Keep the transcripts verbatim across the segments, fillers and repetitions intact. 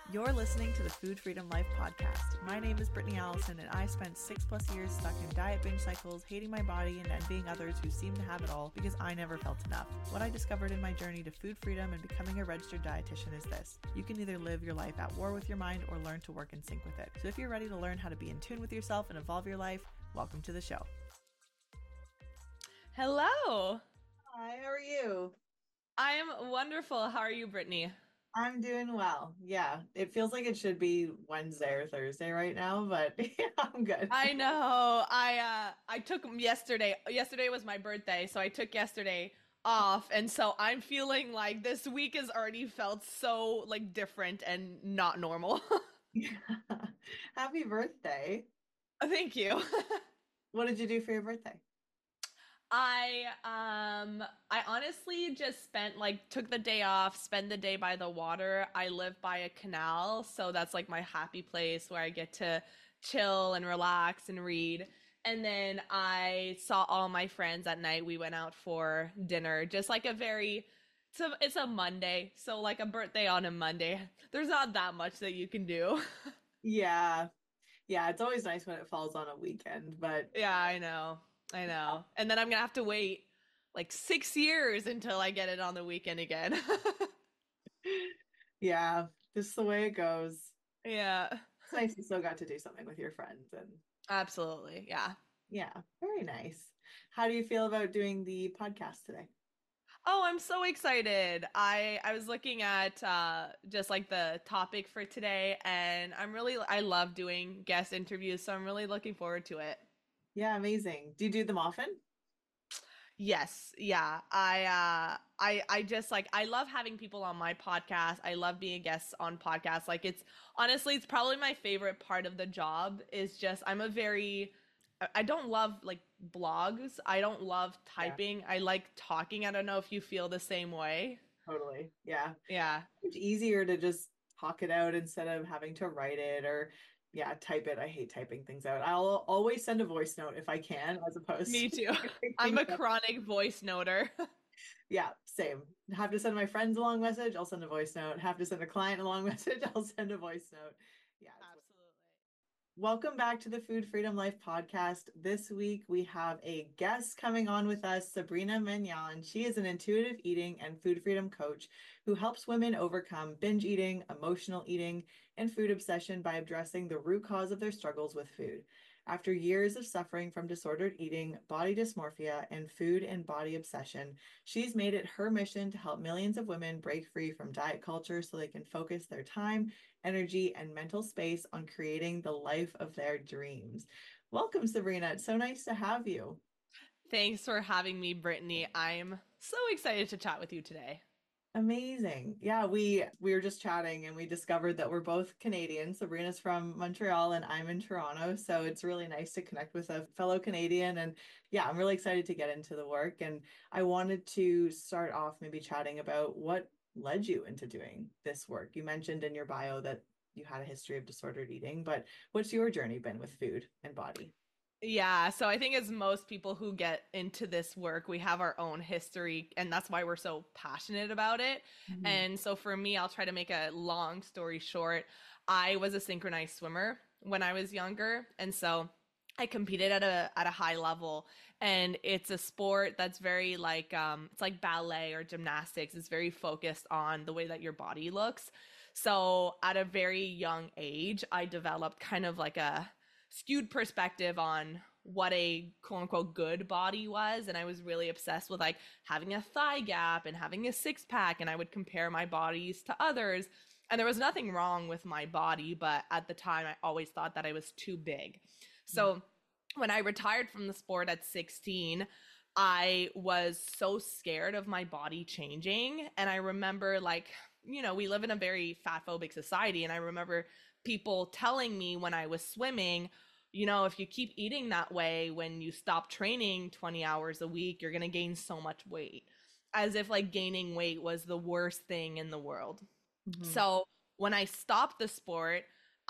You're listening to the Food Freedom Life podcast. My name is Brittany Allison, and I spent six plus years stuck in diet binge cycles, hating my body and envying others who seem to have it all because I never felt enough. What I discovered in my journey to food freedom and becoming a registered dietitian is this: you can either live your life at war with your mind or learn to work in sync with it. So if you're ready to learn how to be in tune with yourself and evolve your life, welcome to the show. Hello. Hi, how are you? I'm wonderful. How are you, Brittany? I'm doing well. Yeah, it feels like it should be Wednesday or Thursday right now, but yeah, I'm good. I know. I uh I took yesterday. Yesterday was my birthday, so I took yesterday off, and so I'm feeling like this week has already felt so like different and not normal. Happy birthday. Thank you. What did you do for your birthday? I um I honestly just spent like took the day off, spend the day by the water. I live by a canal, so that's like my happy place where I get to chill and relax and read. And then I saw all my friends at night. We went out for dinner, just like a very it's a, it's a Monday, so like a birthday on a Monday. There's not that much that you can do. Yeah. Yeah, it's always nice when it falls on a weekend, but Yeah, I know. I know. And then I'm gonna have to wait like six years until I get it on the weekend again. yeah, just the way it goes. Yeah, It's nice you still got to do something with your friends, and absolutely. Yeah. yeah, very nice. How do you feel about doing the podcast today? Oh, I'm so excited. I I was looking at uh just like the topic for today, and I'm really I love doing guest interviews, so I'm really looking forward to it. Yeah, amazing. Do you do them often? Yes, yeah. I uh I I just like I love having people on my podcast. I love being a guest on podcasts. Like it's honestly it's probably my favorite part of the job is just I'm a very I I don't love like blogs. I don't love Yeah, typing. I like talking. I don't know if you feel the same way. totally. Yeah. Yeah. It's easier to just talk it out instead of having to write it or yeah, type it. I hate typing things out. I'll always send a voice note if I can, as opposed Me to too. typing I'm things a up. chronic voice noter. Yeah, same. Have to send my friends a long message, I'll send a voice note. Have to send a client a long message, I'll send a voice note. Yeah, it's Absolutely. welcome back to the Food Freedom Life podcast. This week we have a guest coming on with us, Sabrina Mignon. She is an intuitive eating and food freedom coach who helps women overcome binge eating, emotional eating, and food obsession by addressing the root cause of their struggles with food. After years of suffering from disordered eating, body dysmorphia, and food and body obsession, she's made it her mission to help millions of women break free from diet culture so they can focus their time, energy, and mental space on creating the life of their dreams. Welcome, Sabrina. It's so nice to have you. Thanks for having me, Brittany. I'm so excited to chat with you today. Amazing. Yeah, we we were just chatting and we discovered that we're both Canadian. Sabrina's from Montreal and I'm in Toronto, so it's really nice to connect with a fellow Canadian. And yeah, I'm really excited to get into the work. And I wanted to start off maybe chatting about what led you into doing this work. You mentioned in your bio that you had a history of disordered eating, but what's your journey been with food and body? Yeah, so I think as most people who get into this work, we have our own history, and that's why we're so passionate about it. Mhm. And so for me, I'll try to make a long story short. I was a synchronized swimmer when I was younger, and so I competed at a at a high level, and it's a sport that's very like um it's like ballet or gymnastics. It's very focused on the way that your body looks. So at a very young age, I developed kind of like a skewed perspective on what a quote unquote good body was. And I was really obsessed with like having a thigh gap and having a six pack. And I would compare my bodies to others. And there was nothing wrong with my body, but at the time, I always thought that I was too big. So when I retired from the sport at sixteen, I was so scared of my body changing. And I remember, like, you know, we live in a very fat phobic society. And I remember people telling me when I was swimming, you know, if you keep eating that way, when you stop training twenty hours a week, you're going to gain so much weight. As if like gaining weight was the worst thing in the world. Mhm. So when I stopped the sport,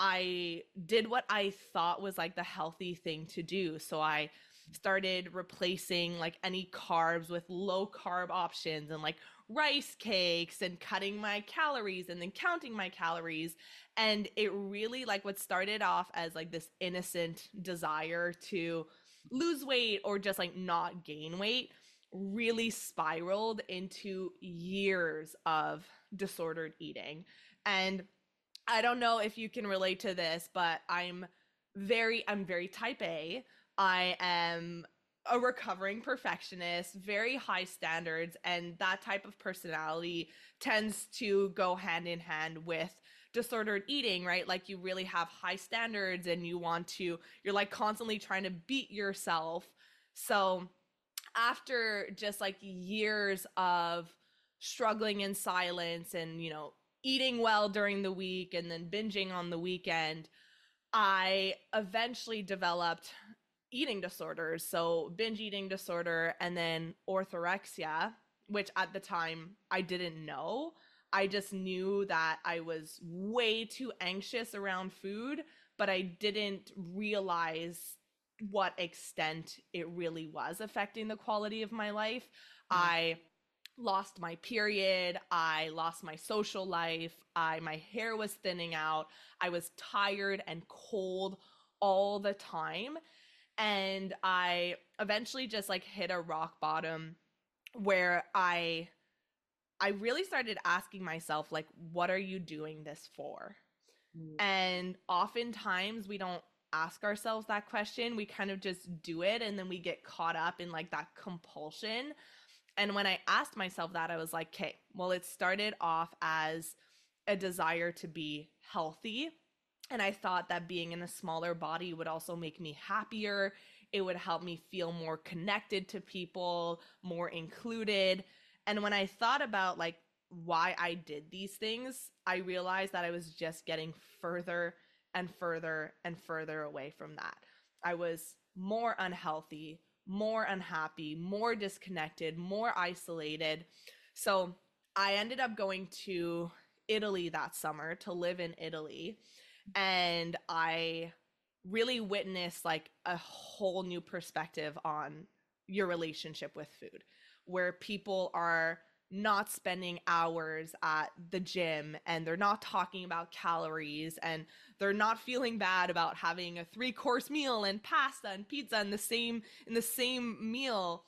I did what I thought was like the healthy thing to do. So I started replacing like any carbs with low carb options and like rice cakes and cutting my calories and then counting my calories. And it really, like, what started off as like this innocent desire to lose weight or just like not gain weight really spiraled into years of disordered eating. And I don't know if you can relate to this, but I'm very I'm very type A. I am a recovering perfectionist, very high standards, and that type of personality tends to go hand in hand with disordered eating, right? Like you really have high standards and you want to you're like constantly trying to beat yourself. So, after just like years of struggling in silence and, you know, eating well during the week and then binging on the weekend, I eventually developed eating disorders. So, binge eating disorder and then orthorexia, which at the time I didn't know. I just knew that I was way too anxious around food, but I didn't realize what extent it really was affecting the quality of my life. Mm. I lost my period, I lost my social life, I my hair was thinning out, I was tired and cold all the time, and I eventually just like hit a rock bottom where I I really started asking myself like, what are you doing this for? Mm. And oftentimes we don't ask ourselves that question. We kind of just do it and then we get caught up in like that compulsion. And when I asked myself that, I was like, okay, well, it started off as a desire to be healthy. And I thought that being in a smaller body would also make me happier. It would help me feel more connected to people, more included. And when I thought about like why I did these things, I realized that I was just getting further and further and further away from that. I was more unhealthy, more unhappy, more disconnected, more isolated. So I ended up going to Italy that summer to live in Italy. And I really witnessed like a whole new perspective on your relationship with food, where people are not spending hours at the gym and they're not talking about calories and they're not feeling bad about having a three course meal and pasta and pizza in the same in the same meal.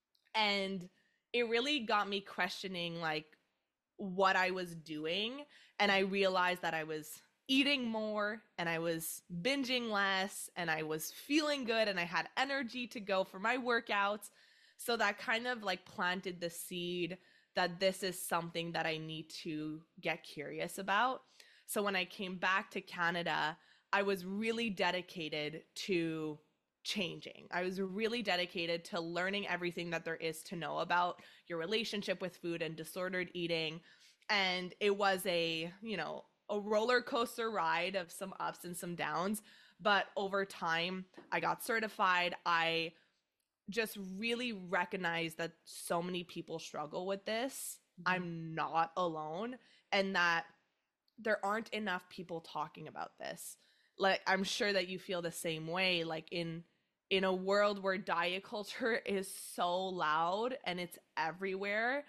And it really got me questioning like what I was doing. And I realized that I was eating more and I was binging less and I was feeling good and I had energy to go for my workouts. So that kind of like planted the seed that this is something that I need to get curious about. So when I came back to Canada, I was really dedicated to changing. I was really dedicated to learning everything that there is to know about your relationship with food and disordered eating. And it was a, you know, a roller coaster ride of some ups and some downs. But over time, I got certified. I just really recognized that so many people struggle with this. Mhm. I'm not alone, and that there aren't enough people talking about this. Like I'm sure that you feel the same way, like in in a world where diet culture is so loud and it's everywhere.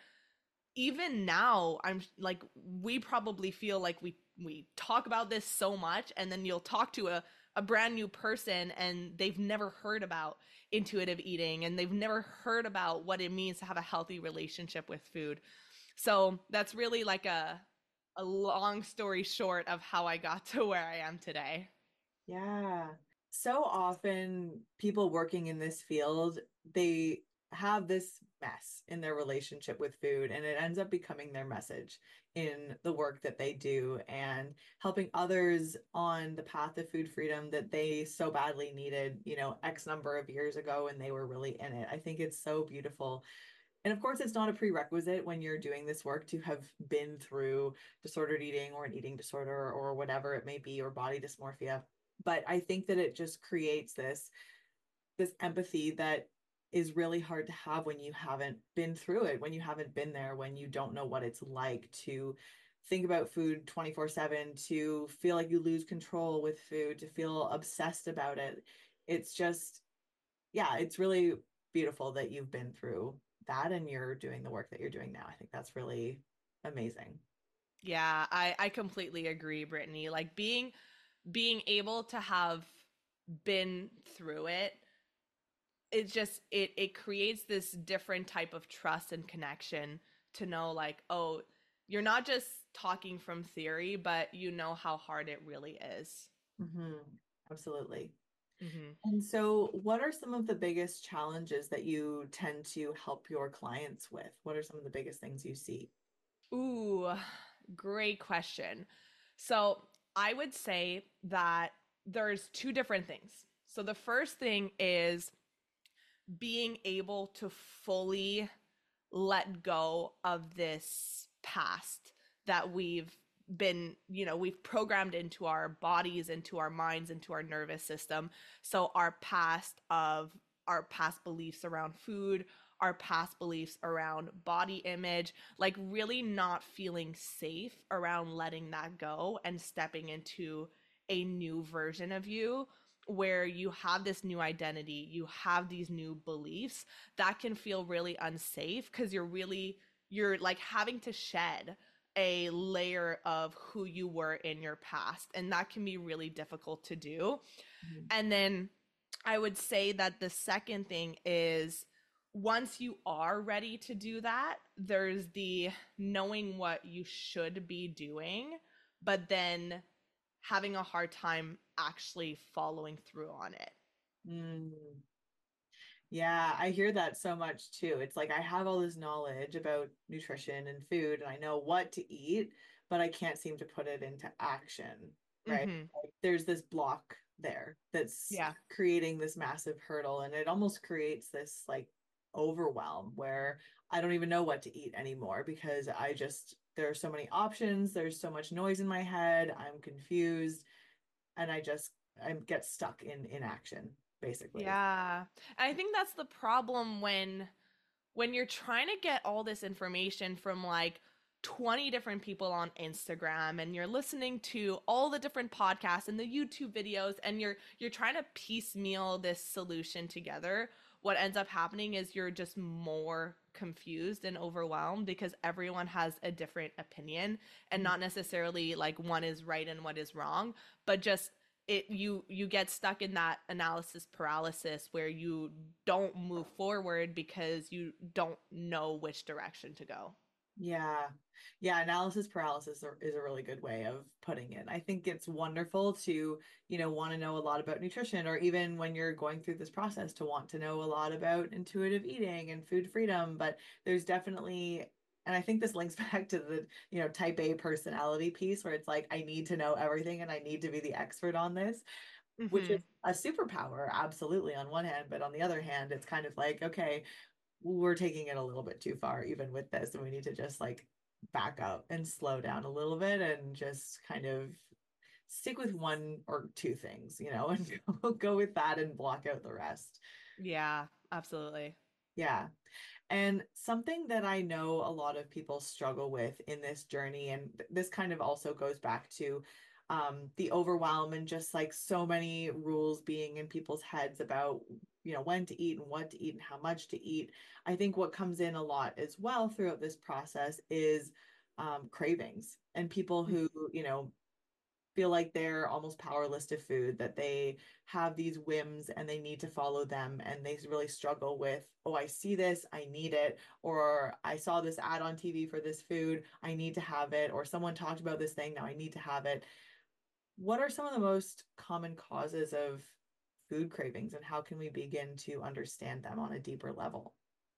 Even now, I'm like we probably feel like we we talk about this so much, and then you'll talk to a a brand new person and they've never heard about intuitive eating and they've never heard about what it means to have a healthy relationship with food. So that's really like a a long story short of how I got to where I am today. Yeah. So often people working in this field, they have this mess in their relationship with food, and it ends up becoming their message in the work that they do and helping others on the path of food freedom that they so badly needed, you know, X number of years ago when they were really in it. I think it's so beautiful. And of course, it's not a prerequisite when you're doing this work to have been through disordered eating or an eating disorder or whatever it may be, or body dysmorphia. But I think that it just creates this this empathy that is really hard to have when you haven't been through it, when you haven't been there, when you don't know what it's like to think about food twenty-four seven, to feel like you lose control with food, to feel obsessed about it. It's just, yeah, it's really beautiful that you've been through that and you're doing the work that you're doing now. I think that's really amazing. Yeah, I I completely agree, Brittany. Like being being able to have been through it, it just it it creates this different type of trust and connection to know like, oh, you're not just talking from theory, but you know how hard it really is. Hmm. Absolutely. Hmm. And so, what are some of the biggest challenges that you tend to help your clients with? What are some of the biggest things you see? Ooh, great question. So I would say that there's two different things. So the first thing is being able to fully let go of this past that we've been, you know, we've programmed into our bodies, into our minds, into our nervous system. So our past of our past beliefs around food, our past beliefs around body image, like really not feeling safe around letting that go and stepping into a new version of you where you have this new identity, you have these new beliefs that can feel really unsafe because you're really you're like having to shed a layer of who you were in your past, and that can be really difficult to do. Mhm. And then I would say that the second thing is once you are ready to do that, there's the knowing what you should be doing, but then having a hard time actually following through on it. Mm. Yeah, I hear that so much too. It's like I have all this knowledge about nutrition and food, and I know what to eat, but I can't seem to put it into action, right? Mhm. Like there's this block there that's Yeah. creating this massive hurdle, and it almost creates this like overwhelm where I don't even know what to eat anymore because I just there are so many options, there's so much noise in my head, I'm confused, and I just I get stuck in inaction, basically. Yeah. I think that's the problem when when you're trying to get all this information from like twenty different people on Instagram and you're listening to all the different podcasts and the YouTube videos and you're you're trying to piecemeal this solution together, what ends up happening is you're just more confused and overwhelmed because everyone has a different opinion and not necessarily like one is right and what is wrong, but just it you you get stuck in that analysis paralysis where you don't move forward because you don't know which direction to go. Yeah. Yeah, analysis paralysis are- is a really good way of putting it. I think it's wonderful to, you know, want to know a lot about nutrition, or even when you're going through this process to want to know a lot about intuitive eating and food freedom. But there's definitely, and I think this links back to the, you know, type A personality piece where it's like, I need to know everything and I need to be the expert on this, which is Hmm. a superpower, absolutely, on one hand. But on the other hand, it's kind of like, okay, we're taking it a little bit too far even with this, and we need to just like back up and slow down a little bit and just kind of stick with one or two things, you know, and go, go with that and block out the rest. Yeah, absolutely. Yeah. And something that I know a lot of people struggle with in this journey, and th- this kind of also goes back to um, the overwhelm and just like so many rules being in people's heads about, you know, when to eat and what to eat and how much to eat. I think what comes in a lot as well throughout this process is um, cravings and people who, you know, feel like they're almost powerless to food, that they have these whims and they need to follow them. And they really struggle with, oh, I see this, I need it. Or I saw this ad on T V for this food, I need to have it. Or someone talked about this thing, now I need to have it. What are some of the most common causes of food cravings and how can we begin to understand them on a deeper level?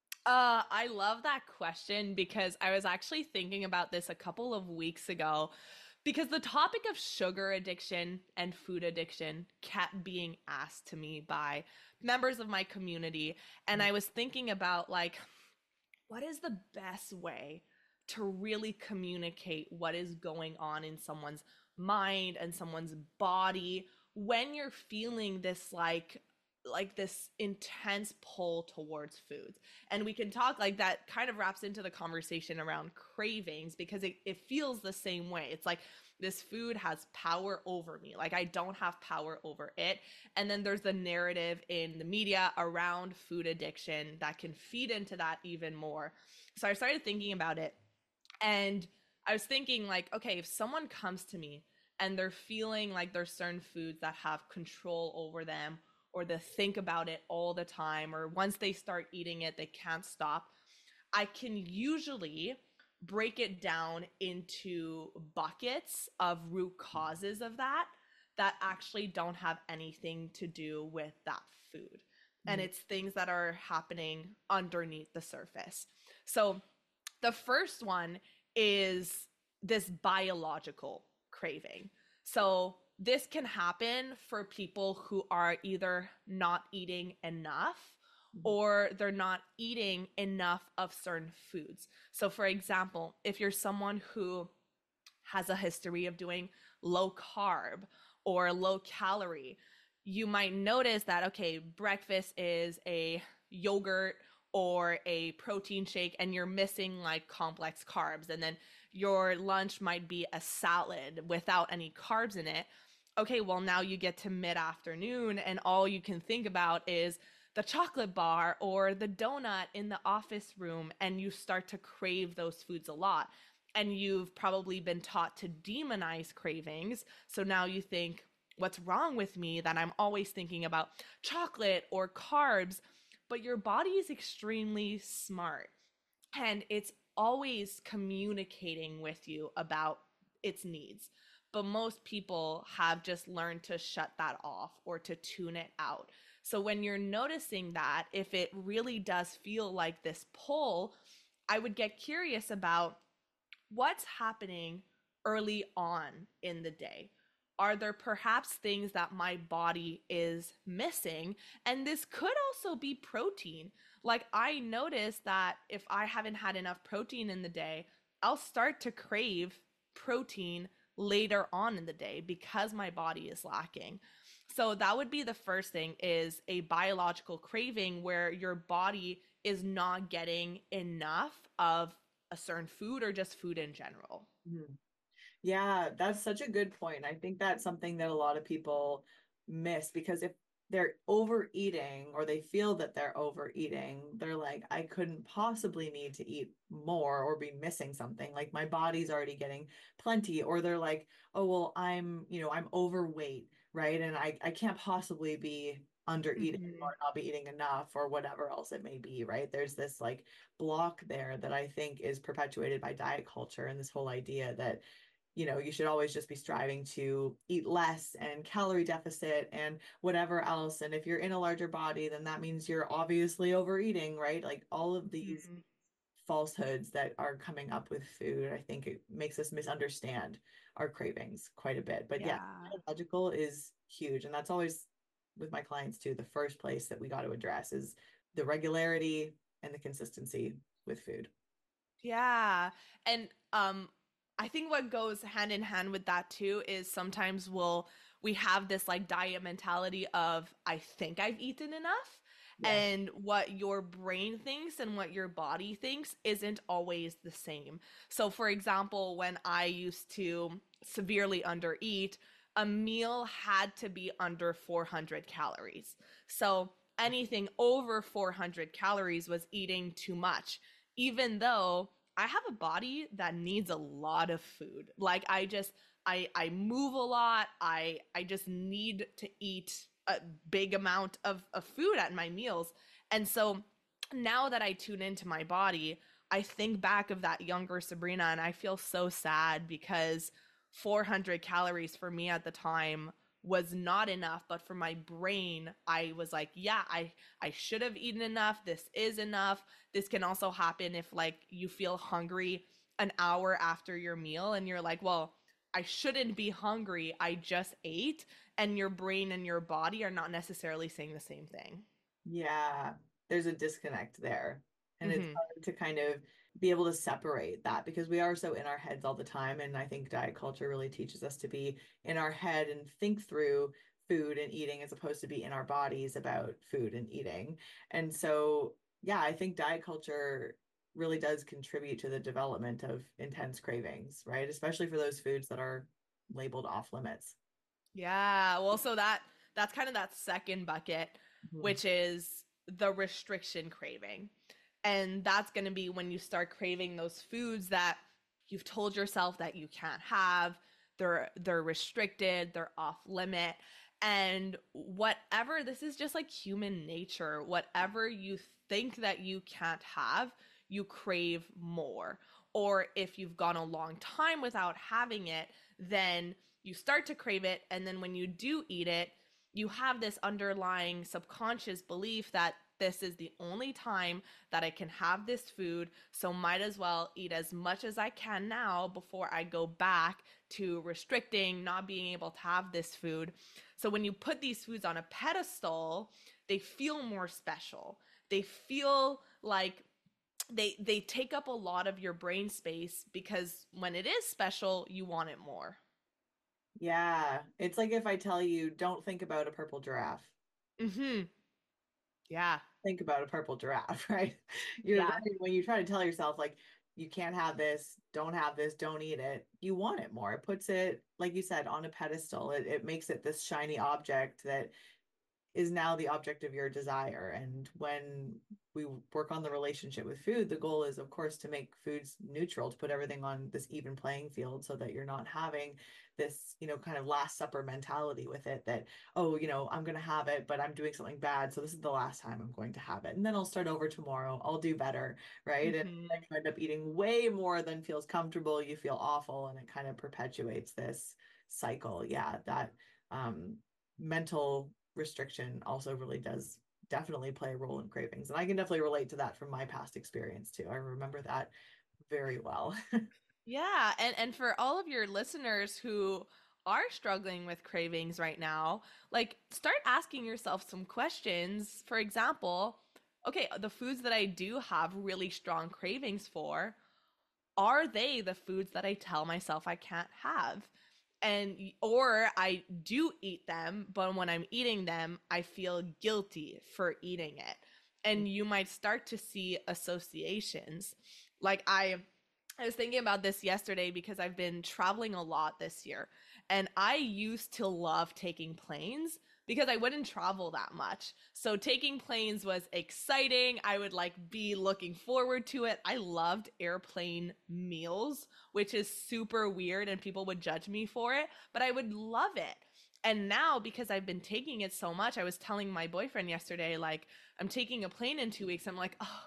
Uh, I love that question because I was actually thinking about this a couple of weeks ago because the topic of sugar addiction and food addiction kept being asked to me by members of my community. And I was thinking about like, what is the best way to really communicate what is going on in someone's mind and someone's body when you're feeling this like like this intense pull towards foods. And we can talk like that kind of wraps into the conversation around cravings because it, it feels the same way. It's like this food has power over me. Like I don't have power over it. And then there's the narrative in the media around food addiction that can feed into that even more. So I started thinking about it and I was thinking like, okay, if someone comes to me and they're feeling like there's certain foods that have control over them or they think about it all the time or once they start eating it they can't stop, I can usually break it down into buckets of root causes of that that actually don't have anything to do with that food. And Mm. it's things that are happening underneath the surface. So the first one is this biological craving. So this can happen for people who are either not eating enough Mhm. or they're not eating enough of certain foods. So, for example, if you're someone who has a history of doing low carb or low calorie, you might notice that, okay, breakfast is a yogurt or a protein shake and you're missing like complex carbs. And then your lunch might be a salad without any carbs in it. Okay, well, now you get to mid afternoon and all you can think about is the chocolate bar or the donut in the office room, and you start to crave those foods a lot. And you've probably been taught to demonize cravings. So now you think, what's wrong with me that I'm always thinking about chocolate or carbs? But your body is extremely smart and it's always communicating with you about its needs. But most people have just learned to shut that off or to tune it out. So when you're noticing that, if it really does feel like this pull, I would get curious about what's happening early on in the day. Are there perhaps things that my body is missing? And this could also be protein. Like I notice that if I haven't had enough protein in the day, I'll start to crave protein later on in the day because my body is lacking. So that would be the first thing, is a biological craving where your body is not getting enough of a certain food or just food in general. Mhm. Yeah, that's such a good point. I think that's something that a lot of people miss because if they're overeating or they feel that they're overeating, they're like, I couldn't possibly need to eat more or be missing something. Like my body's already getting plenty. Or they're like, oh, well, I'm, you know, I'm overweight, right? And I, I can't possibly be under eating Mm-hmm. or not be eating enough or whatever else it may be, right? There's this like block there that I think is perpetuated by diet culture and this whole idea that you know, you should always just be striving to eat less and calorie deficit and whatever else. And if you're in a larger body, then that means you're obviously overeating, right? Like all of these Mm-hmm. falsehoods that are coming up with food, I think it makes us misunderstand our cravings quite a bit. But yeah, Yeah. biological is huge. And that's always with my clients too. The first place that we got to address is the regularity and the consistency with food. Yeah. And um I think what goes hand in hand with that too is sometimes we'll we have this like diet mentality of I think I've eaten enough, Yeah. and what your brain thinks and what your body thinks isn't always the same. So for example, when I used to severely undereat, a meal had to be under four hundred calories. So anything over four hundred calories was eating too much, even though I have a body that needs a lot of food. Like I just I I move a lot. I I just need to eat a big amount of, of food at my meals. And so now that I tune into my body, I think back of that younger Sabrina and I feel so sad because four hundred calories for me at the time was not enough, but for my brain I was like, yeah, i i should have eaten enough. This is enough. This can also happen if like you feel hungry an hour after your meal and you're like, well, I shouldn't be hungry, I just ate, and your brain and your body are not necessarily saying the same thing. Yeah, there's a disconnect there. And it's Mm-hmm. hard to kind of be able to separate that because we are so in our heads all the time. And I think diet culture really teaches us to be in our head and think through food and eating as opposed to be in our bodies about food and eating. And so, yeah, I think diet culture really does contribute to the development of intense cravings, right? Especially for those foods that are labeled off limits. Yeah, well, so that that's kind of that second bucket, Mhm. which is the restriction craving. And that's going to be when you start craving those foods that you've told yourself that you can't have. They're they're restricted, they're off limit. And whatever, this is just like human nature. Whatever you think that you can't have, you crave more. Or if you've gone a long time without having it, then you start to crave it, and then when you do eat it, you have this underlying subconscious belief that this is the only time that I can have this food, so might as well eat as much as I can now before I go back to restricting, not being able to have this food. So when you put these foods on a pedestal, they feel more special. They feel like they they take up a lot of your brain space because when it is special, you want it more. Yeah, it's like if I tell you, don't think about a purple giraffe. Mhm. Yeah. Think about a purple giraffe, right? You're Yeah. when you try to tell yourself like you can't have this, don't have this, don't eat it, you want it more. It puts it, like you said, on a pedestal. It it makes it this shiny object that is now the object of your desire. And when we work on the relationship with food, the goal is, of course, to make foods neutral, to put everything on this even playing field so that you're not having this, you know, kind of last supper mentality with it that, oh, you know, I'm going to have it, but I'm doing something bad. So this is the last time I'm going to have it. And then I'll start over tomorrow. I'll do better. Right. And then Mhm. you end up eating way more than feels comfortable. You feel awful. And it kind of perpetuates this cycle. Yeah. That, um, mental restriction also really does definitely play a role in cravings. And I can definitely relate to that from my past experience too. I remember that very well. Yeah, and and for all of your listeners who are struggling with cravings right now, like start asking yourself some questions. For example, okay, the foods that I do have really strong cravings for, are they the foods that I tell myself I can't have? And or I do eat them, but when I'm eating them, I feel guilty for eating it. And you might start to see associations. Like I I was thinking about this yesterday because I've been traveling a lot this year. And I used to love taking planes because I wouldn't travel that much. So taking planes was exciting. I would like be looking forward to it. I loved airplane meals, which is super weird and people would judge me for it, but I would love it. And now because I've been taking it so much, I was telling my boyfriend yesterday like I'm taking a plane in two weeks. I'm like, "Oh,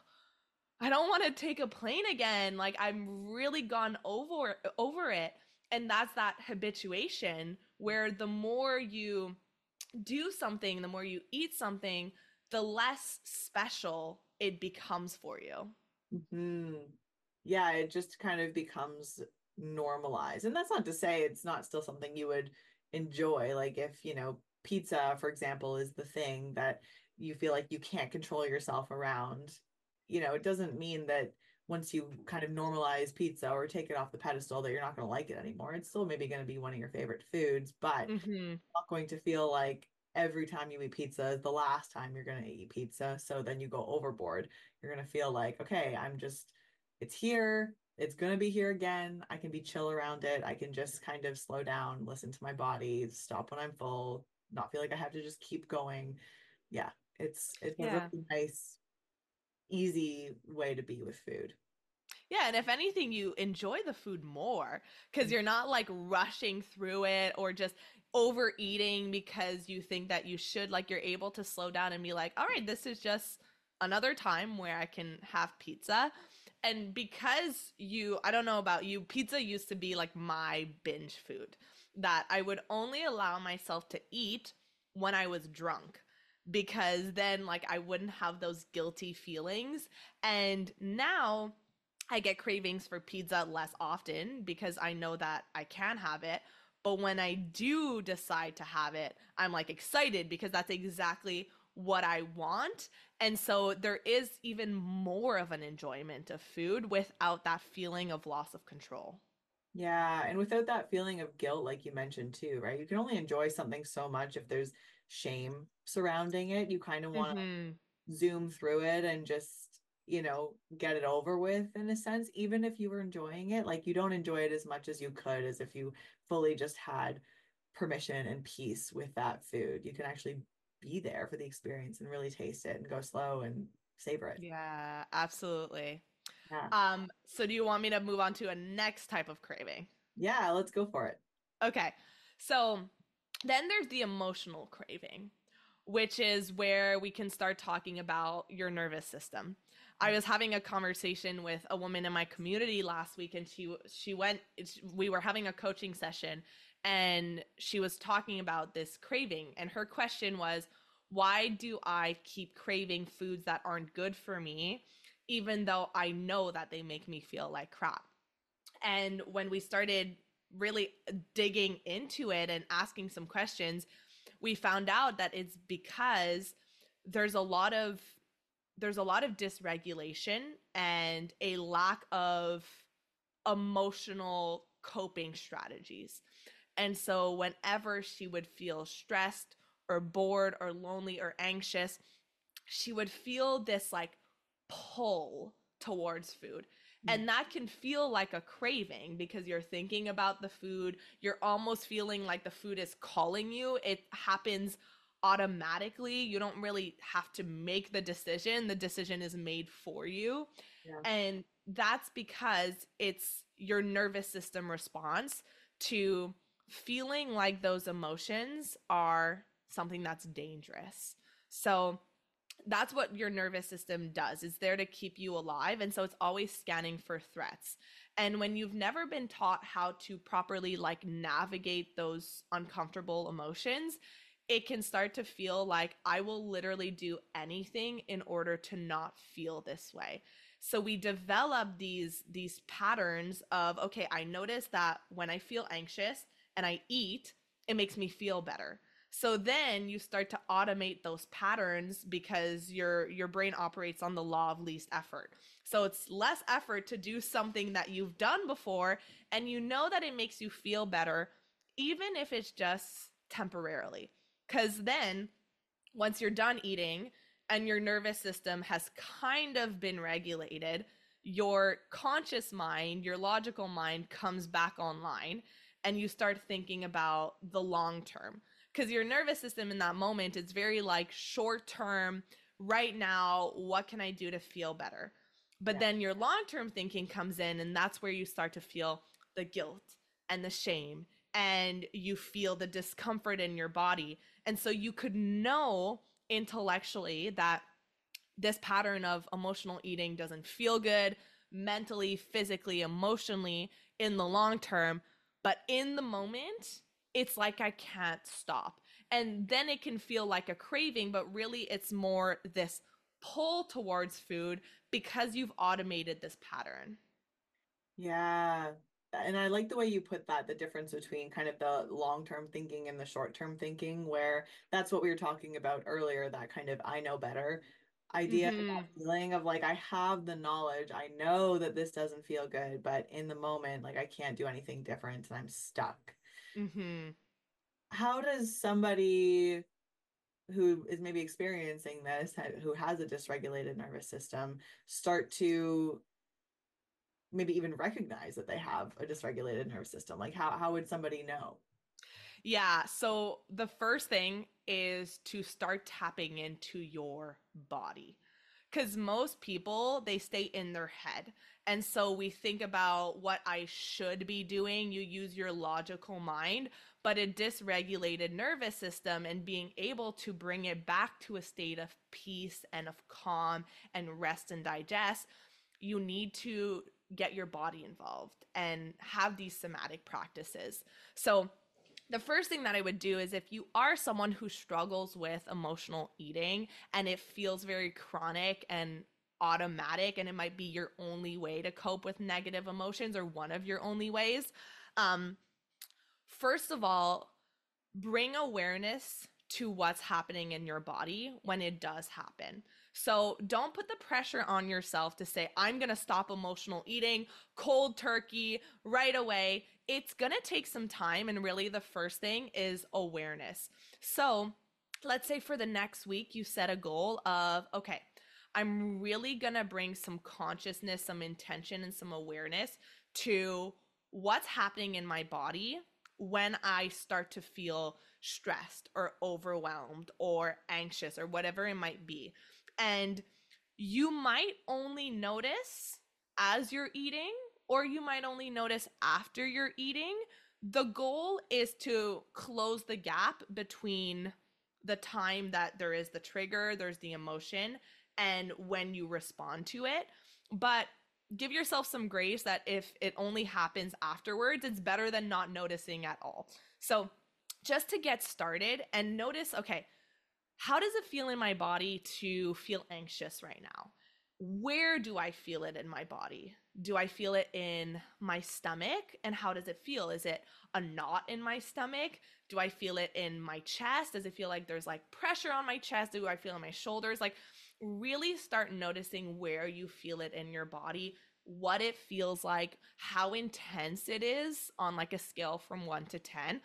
I don't want to take a plane again. Like I'm really gone over over it." And that's that habituation where the more you do something, the more you eat something, the less special it becomes for you. Hmm. Yeah, it just kind of becomes normalized. And that's not to say it's not still something you would enjoy. Like if, you know, pizza, for example, is the thing that you feel like you can't control yourself around, you know, it doesn't mean that once you kind of normalize pizza or take it off the pedestal that you're not going to like it anymore. It's still maybe going to be one of your favorite foods, but Hmm. not going to feel like every time you eat pizza is the last time you're going to eat pizza. So then you go overboard. You're going to feel like, okay, I'm just, it's here. It's going to be here again. I can be chill around it. I can just kind of slow down, listen to my body, stop when I'm full, not feel like I have to just keep going. Yeah, it's it's a Yeah. really nice, easy way to be with food. Yeah, and if anything, you enjoy the food more because you're not like rushing through it or just overeating because you think that you should. Like, you're able to slow down and be like, all right, this is just another time where I can have pizza. And because you, I don't know about you, pizza used to be like my binge food that I would only allow myself to eat when I was drunk because then like I wouldn't have those guilty feelings. And now, I get cravings for pizza less often because I know that I can have it. But when I do decide to have it, I'm like excited because that's exactly what I want. And so there is even more of an enjoyment of food without that feeling of loss of control. Yeah, and without that feeling of guilt, like you mentioned too, right? You can only enjoy something so much if there's shame surrounding it. You kind of want Hmm. to zoom through it and just, you know, get it over with in a sense, even if you were enjoying it. Like you don't enjoy it as much as you could as if you fully just had permission and peace with that food. You can actually be there for the experience and really taste it and go slow and savor it. Yeah, absolutely. Yeah. Um, so do you want me to move on to a next type of craving? Yeah, let's go for it. Okay. So then there's the emotional craving, which is where we can start talking about your nervous system. I was having a conversation with a woman in my community last week, and she she went we were having a coaching session, and she was talking about this craving, and her question was, why do I keep craving foods that aren't good for me even though I know that they make me feel like crap? And when we started really digging into it and asking some questions, we found out that it's because there's a lot of there's a lot of dysregulation and a lack of emotional coping strategies. And so whenever she would feel stressed or bored or lonely or anxious, she would feel this like pull towards food. Mm. And that can feel like a craving because you're thinking about the food. You're almost feeling like the food is calling you. It happens automatically. You don't really have to make the decision, the decision is made for you. Yeah. And that's because it's your nervous system response to feeling like those emotions are something that's dangerous. So, that's what your nervous system does. It's there to keep you alive, and so it's always scanning for threats. And when you've never been taught how to properly like navigate those uncomfortable emotions, it can start to feel like I will literally do anything in order to not feel this way. So we develop these these patterns of, okay, I notice that when I feel anxious and I eat, it makes me feel better. So then you start to automate those patterns because your your brain operates on the law of least effort. So it's less effort to do something that you've done before, and you know that it makes you feel better even if it's just temporarily. Cuz then once you're done eating and your nervous system has kind of been regulated, your conscious mind, your logical mind comes back online, and you start thinking about the long term. Because your nervous system in that moment is very like short term, right now, what can I do to feel better? But Yeah. then your long term thinking comes in, and that's where you start to feel the guilt and the shame, and you feel the discomfort in your body. And so you could know intellectually that this pattern of emotional eating doesn't feel good mentally, physically, emotionally in the long term. But in the moment, it's like I can't stop. And then it can feel like a craving, but really it's more this pull towards food because you've automated this pattern. Yeah. And I like the way you put that, the difference between kind of the long-term thinking and the short-term thinking, where that's what we were talking about earlier, that kind of I know better idea, that Mm-hmm. feeling of like I have the knowledge, I know that this doesn't feel good, but in the moment, like I can't do anything different and I'm stuck. Mm-hmm. How does somebody who is maybe experiencing this, who has a dysregulated nervous system, start to maybe even recognize that they have a dysregulated nervous system? Like how how would somebody know? Yeah. So the first thing is to start tapping into your body. Because most people, they stay in their head. And so we think about what I should be doing. You use your logical mind, but a dysregulated nervous system and being able to bring it back to a state of peace and of calm and rest and digest, you need to get your body involved and have these somatic practices. So, the first thing that I would do is if you are someone who struggles with emotional eating and it feels very chronic and automatic, and it might be your only way to cope with negative emotions or one of your only ways, um, first of all, bring awareness to what's happening in your body when it does happen. So don't put the pressure on yourself to say, I'm going to stop emotional eating cold turkey right away. It's going to take some time. And really, the first thing is awareness. So let's say for the next week, you set a goal of, okay, I'm really going to bring some consciousness, some intention, and some awareness to what's happening in my body when I start to feel stressed or overwhelmed or anxious or whatever it might be. And you might only notice as you're eating, or you might only notice after you're eating. The goal is to close the gap between the time that there is the trigger, there's the emotion, and when you respond to it. But give yourself some grace that if it only happens afterwards, it's better than not noticing at all. So just to get started and notice, okay, how does it feel in my body to feel anxious right now? Where do I feel it in my body? Do I feel it in my stomach? And how does it feel? Is it a knot in my stomach? Do I feel it in my chest? Does it feel like there's like pressure on my chest? Do I feel in my shoulders? Like really start noticing where you feel it in your body, what it feels like, how intense it is on like a scale from one to ten.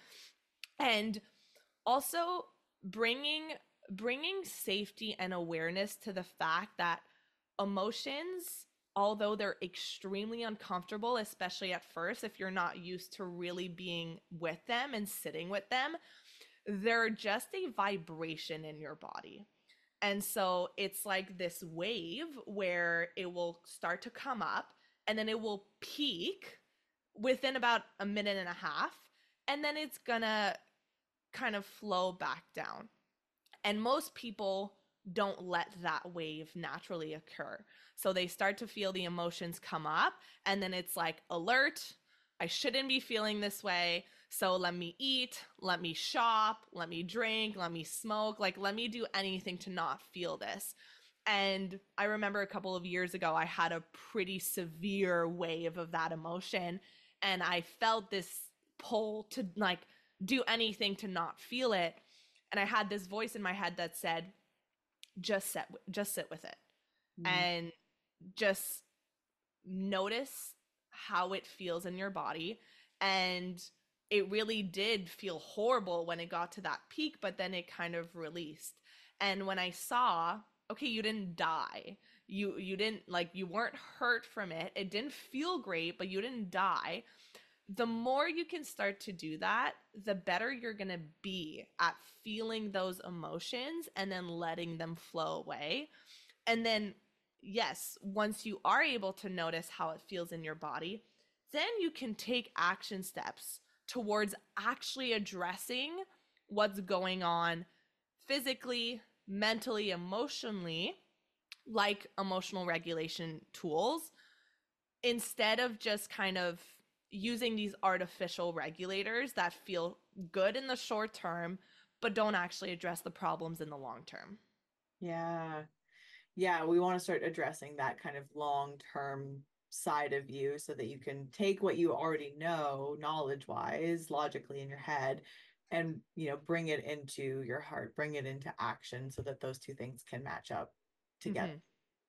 And also bringing bringing safety and awareness to the fact that emotions, although they're extremely uncomfortable, especially at first, if you're not used to really being with them and sitting with them, they're just a vibration in your body. And so it's like this wave where it will start to come up and then it will peak within about a minute and a half. And then it's gonna kind of flow back down. And most people don't let that wave naturally occur. So they start to feel the emotions come up, and then it's like, alert, I shouldn't be feeling this way. So let me eat, let me shop, let me drink, let me smoke, like let me do anything to not feel this. And I remember a couple of years ago, I had a pretty severe wave of that emotion. And I felt this pull to like do anything to not feel it. And I had this voice in my head that said, just sit, just sit with it. Mm. And just notice how it feels in your body. And it really did feel horrible when it got to that peak, but then it kind of released. And when I saw, okay, you didn't die. You you didn't like you weren't hurt from it. It didn't feel great, but you didn't die. The more you can start to do that, the better you're going to be at feeling those emotions and then letting them flow away. And then, yes, once you are able to notice how it feels in your body, then you can take action steps towards actually addressing what's going on physically, mentally, emotionally, like emotional regulation tools, instead of just kind of using these artificial regulators that feel good in the short term, but don't actually address the problems in the long term. Yeah. Yeah. We want to start addressing that kind of long-term side of you so that you can take what you already know knowledge-wise, logically in your head, and, you know, bring it into your heart, bring it into action so that those two things can match up together. Mm-hmm.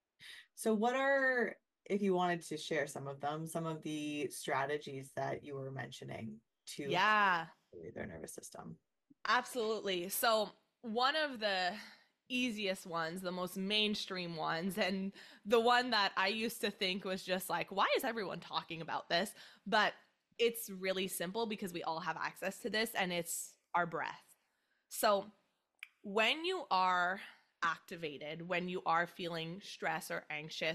So what are, if you wanted to share some of them, some of the strategies that you were mentioning to yeah their nervous system? Absolutely. So one of the easiest ones, the most mainstream ones, and the one that I used to think was just like, why is everyone talking about this? But it's really simple because we all have access to this, and it's our breath. So when you are activated, when you are feeling stress or anxious,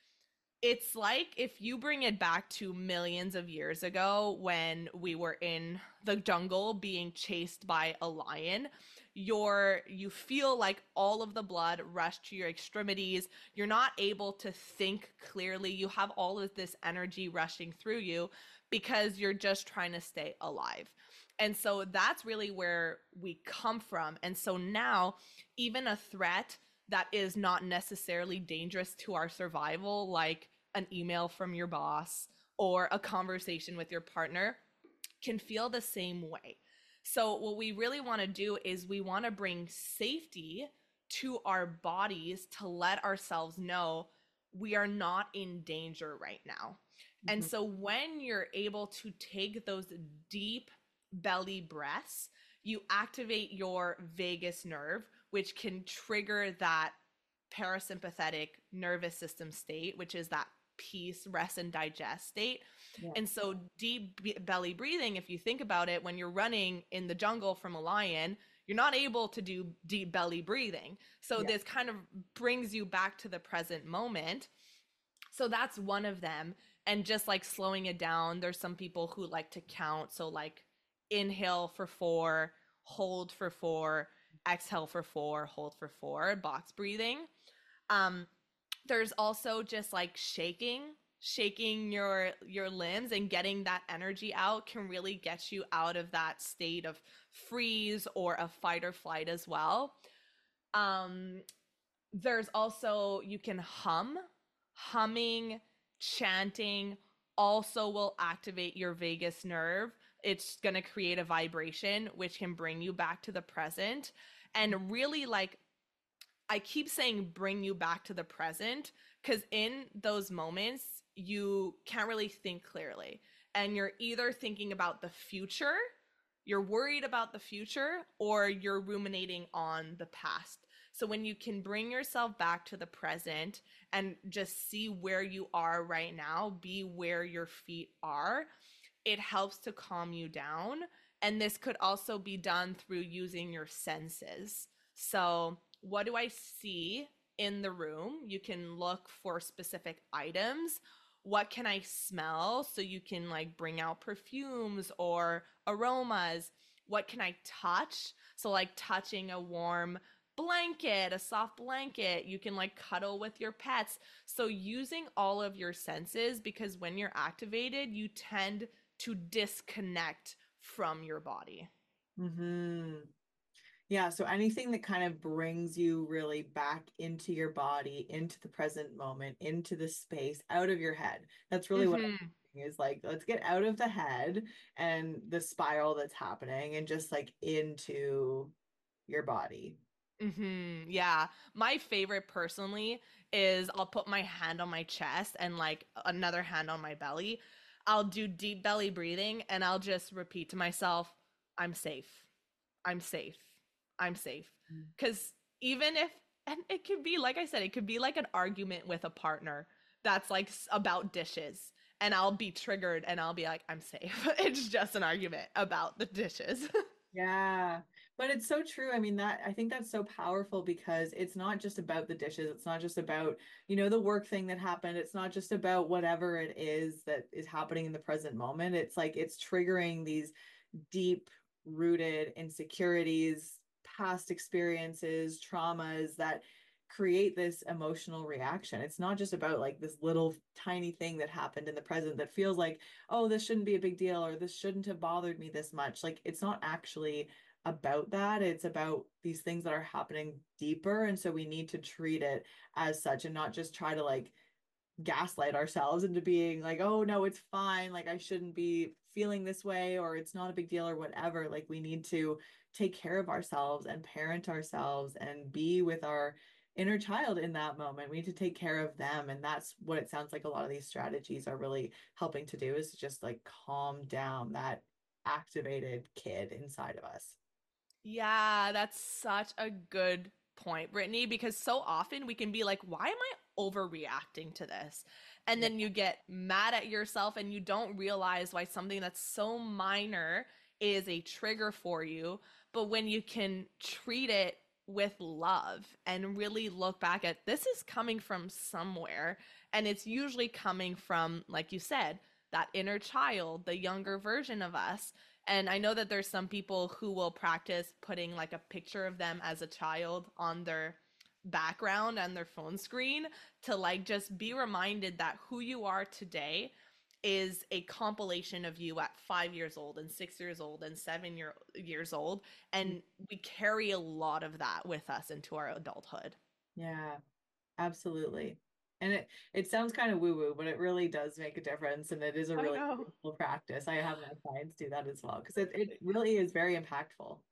it's like if you bring it back to millions of years ago when we were in the jungle being chased by a lion. You're, you feel like all of the blood rush to your extremities. You're not able to think clearly. You have all of this energy rushing through you because you're just trying to stay alive. And so that's really where we come from. And so now, even a threat that is not necessarily dangerous to our survival, like an email from your boss or a conversation with your partner, can feel the same way. So what we really want to do is we want to bring safety to our bodies to let ourselves know we are not in danger right now. And Mhm. so when you're able to take those deep belly breaths, you activate your vagus nerve, which can trigger that parasympathetic nervous system state, which is that peace, rest, and digest state. Yeah. And so, deep belly breathing, if you think about it, when you're running in the jungle from a lion, you're not able to do deep belly breathing. So, Yeah. this kind of brings you back to the present moment. So, that's one of them. And just like slowing it down, there's some people who like to count. So, like inhale for four, hold for four, exhale for four, hold for four, box breathing. Um, there's also just like shaking shaking your your limbs and getting that energy out can really get you out of that state of freeze or a fight or flight as well. um there's also, you can hum. Humming, chanting also will activate your vagus nerve. It's going to create a vibration which can bring you back to the present. And really, like, I keep saying bring you back to the present because in those moments, you can't really think clearly. And you're either thinking about the future, you're worried about the future, or you're ruminating on the past. So when you can bring yourself back to the present and just see where you are right now, be where your feet are, it helps to calm you down. And this could also be done through using your senses. So, what do I see in the room? You can look for specific items. What can I smell? So you can like bring out perfumes or aromas. What can I touch? So, like touching a warm blanket, a soft blanket. You can like cuddle with your pets. So, using all of your senses, because when you're activated, you tend to disconnect from your body. Mm-hmm. Yeah, so anything that kind of brings you really back into your body, into the present moment, into the space, out of your head. That's really what I'm Mm-hmm. thinking is like, let's get out of the head and the spiral that's happening and just like into your body. Mm-hmm. Yeah. My favorite personally is I'll put my hand on my chest and like another hand on my belly. I'll do deep belly breathing and I'll just repeat to myself, I'm safe. I'm safe. I'm safe. Because even if, and it could be, like I said, it could be like an argument with a partner that's like about dishes. And I'll be triggered and I'll be like, I'm safe. It's just an argument about the dishes. Yeah, but it's so true. I mean, that I think that's so powerful because it's not just about the dishes. It's not just about, you know, the work thing that happened. It's not just about whatever it is that is happening in the present moment. It's like it's triggering these deep rooted insecurities, past experiences, traumas that create this emotional reaction. It's not just about like this little tiny thing that happened in the present that feels like, oh, this shouldn't be a big deal or this shouldn't have bothered me this much. Like it's not actually about that. It's about these things that are happening deeper. And so we need to treat it as such and not just try to like gaslight ourselves into being like, oh no, it's fine. Like I shouldn't be feeling this way or it's not a big deal or whatever. Like we need to take care of ourselves and parent ourselves and be with our inner child in that moment. We need to take care of them. And that's what it sounds like a lot of these strategies are really helping to do is to just like calm down that activated kid inside of us. Yeah, that's such a good point, Brittany, because so often we can be like, why am I overreacting to this? And Yeah. then you get mad at yourself and you don't realize why something that's so minor is a trigger for you. But when you can treat it with love and really look back at this is coming from somewhere, and it's usually coming from, like you said, that inner child, the younger version of us. And I know that there's some people who will practice putting like a picture of them as a child on their background and their phone screen to like just be reminded that who you are today is a compilation of you at five years old and six years old and seven year, years old. And we carry a lot of that with us into our adulthood. Yeah. Absolutely. And it it sounds kind of woo-woo, but it really does make a difference and it is a I really know. beautiful practice. I have my clients do that as well because it, it really is very impactful.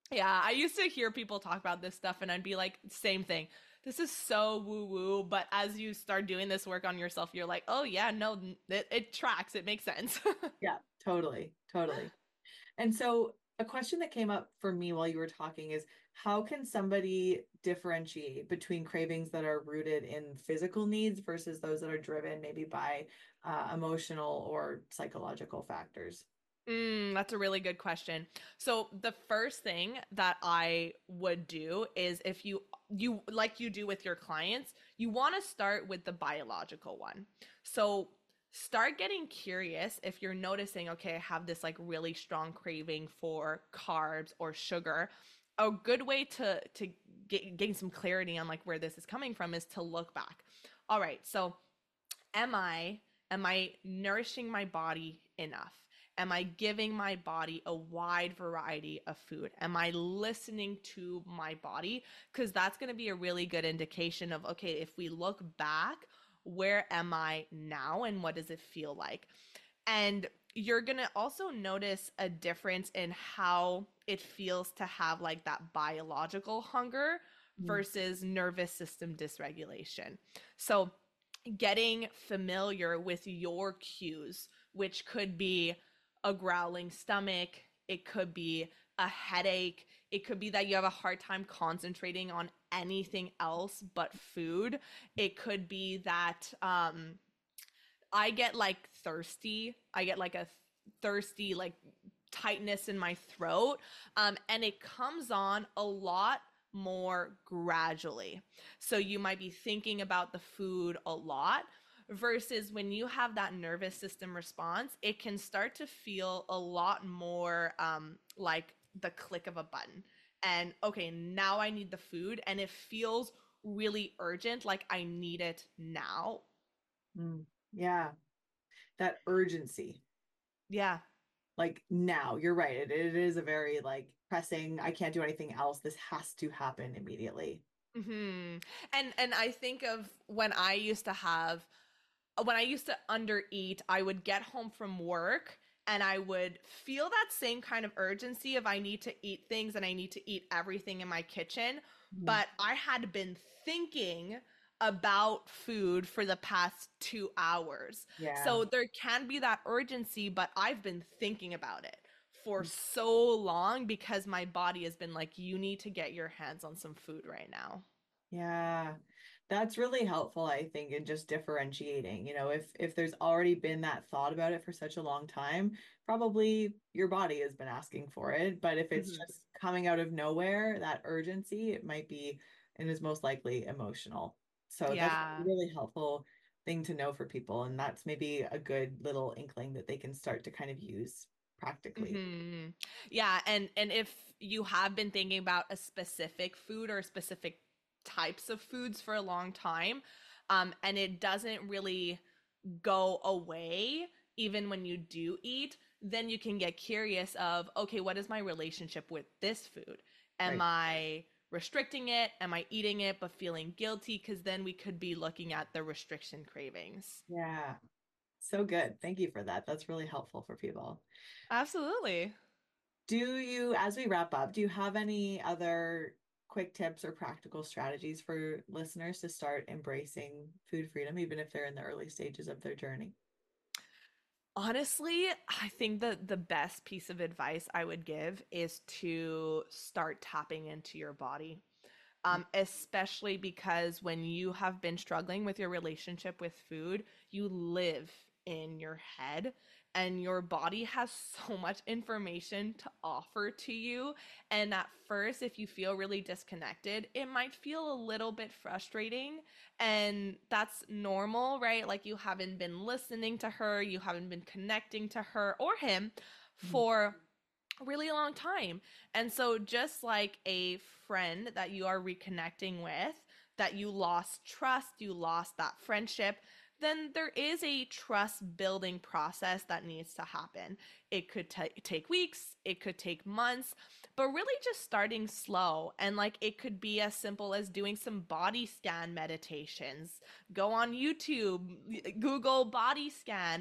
Yeah, I used to hear people talk about this stuff and I'd be like, same thing. This is so woo woo, but as you start doing this work on yourself, you're like, oh yeah, no, it, it tracks. It makes sense. Yeah, totally, totally. And so, a question that came up for me while you were talking is how can somebody differentiate between cravings that are rooted in physical needs versus those that are driven maybe by uh, emotional or psychological factors? Mm, that's a really good question. So the first thing that I would do is if you you like you do with your clients, you want to start with the biological one. So start getting curious if you're noticing, okay, I have this like really strong craving for carbs or sugar. A good way to to get gain some clarity on like where this is coming from is to look back. All right, so am I am I nourishing my body enough? Am I giving my body a wide variety of food? Am I listening to my body? Because that's going to be a really good indication of, okay, if we look back, where am I now and what does it feel like? And you're going to also notice a difference in how it feels to have like that biological hunger Mm. versus nervous system dysregulation. So, getting familiar with your cues, which could be a growling stomach, it could be a headache, it could be that you have a hard time concentrating on anything else but food. It could be that um, I get like thirsty. I get like a thirsty, like tightness in my throat. Um, and it comes on a lot more gradually. So you might be thinking about the food a lot versus when you have that nervous system response, it can start to feel a lot more um, like the click of a button. And okay, now I need the food, and it feels really urgent, like I need it now. Mm. Yeah, that urgency. Yeah. Like now, you're right. It, it is a very like pressing, I can't do anything else. This has to happen immediately. Hmm. And and I think of when I used to have when I used to undereat, I would get home from work and I would feel that same kind of urgency of I need to eat things and I need to eat everything in my kitchen, Mhm. but I had been thinking about food for the past two hours. Yeah. So there can be that urgency, but I've been thinking about it for so long because my body has been like, you need to get your hands on some food right now. Yeah, that's really helpful, I think, in just differentiating. You know, if if there's already been that thought about it for such a long time, probably your body has been asking for it. But if it's Mhm. just coming out of nowhere, that urgency, it might be and is most likely emotional. So that's a Yeah. really helpful thing to know for people. And that's maybe a good little inkling that they can start to kind of use practically. Hmm. Yeah, and and if you have been thinking about a specific food or specific types of foods for a long time, um, and it doesn't really go away even when you do eat, then you can get curious of, okay, what is my relationship with this food? Am Right. I restricting it? Am I eating it but feeling guilty? Because then we could be looking at the restriction cravings. Yeah. So good. Thank you for that. That's really helpful for people. Absolutely. Do you, as we wrap up, do you have any other quick tips or practical strategies for listeners to start embracing food freedom, even if they're in the early stages of their journey? Honestly, I think that the best piece of advice I would give is to start tapping into your body. Um, especially because when you have been struggling with your relationship with food, you live in your head and your body has so much information to offer to you. And at first, if you feel really disconnected, it might feel a little bit frustrating. And that's normal, right? Like you haven't been listening to her, you haven't been connecting to her or him Mhm. for a really long time. And so, just like a friend that you are reconnecting with, that you lost trust, you lost that friendship, then there is a trust building process that needs to happen. It could ta take weeks, it could take months, but really just starting slow. And like it could be as simple as doing some body scan meditations. Go on YouTube, Google body scan,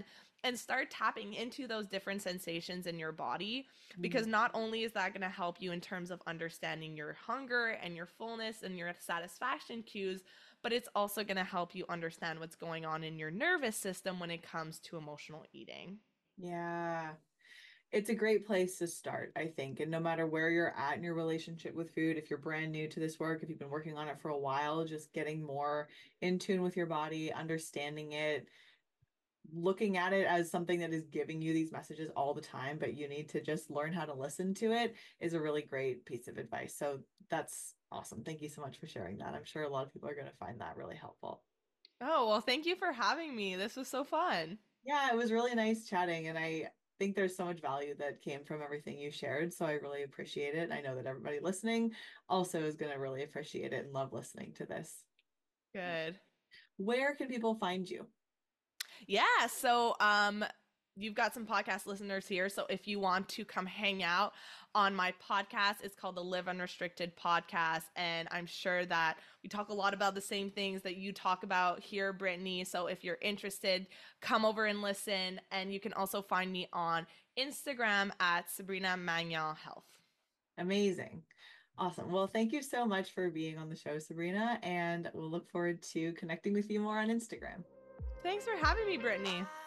and start tapping into those different sensations in your body, because Mhm. not only is that going to help you in terms of understanding your hunger and your fullness and your satisfaction cues, but it's also going to help you understand what's going on in your nervous system when it comes to emotional eating. Yeah. It's a great place to start, I think. And no matter where you're at in your relationship with food, if you're brand new to this work, if you've been working on it for a while, just getting more in tune with your body, understanding it, looking at it as something that is giving you these messages all the time, but you need to just learn how to listen to it is a really great piece of advice. So that's awesome. Thank you so much for sharing that. I'm sure a lot of people are going to find that really helpful. Oh, well, thank you for having me. This was so fun. Yeah, it was really nice chatting, and I think there's so much value that came from everything you shared. So I really appreciate it. I know that everybody listening also is going to really appreciate it and love listening to this. Good. Where can people find you? Yeah, so um you've got some podcast listeners here, so if you want to come hang out on my podcast, it's called the Live Unrestricted podcast, and I'm sure that we talk a lot about the same things that you talk about here, Brittany. So if you're interested, come over and listen, and you can also find me on Instagram at Sabrina Magnan Health. Amazing. Awesome. Well, thank you so much for being on the show, Sabrina, and we'll look forward to connecting with you more on Instagram. Thanks for having me, Brittany.